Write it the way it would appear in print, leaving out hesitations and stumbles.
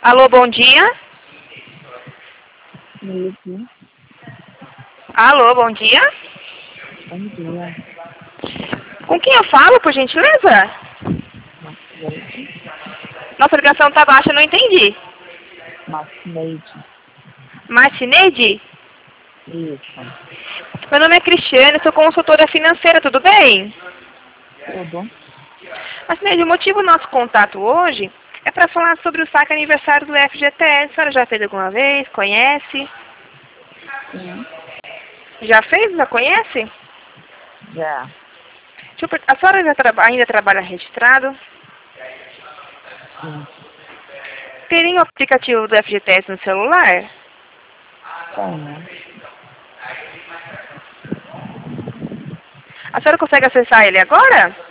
Alô, bom dia. Isso. Alô, bom dia. Bom dia. Com quem eu falo, por gentileza? Marcineide. Nossa ligação tá baixa, eu não entendi. Marcineide. Marcineide? Isso. Meu nome é Cristiane, sou consultora financeira, tudo bem? Tudo? Marcineide, o motivo do nosso contato hoje é para falar sobre o saque aniversário do FGTS. A senhora já fez alguma vez? Conhece? Sim. Já fez? Já conhece? Já. A senhora ainda trabalha registrado? Sim. Teria um aplicativo do FGTS no celular? Tenho. A senhora consegue acessar ele agora?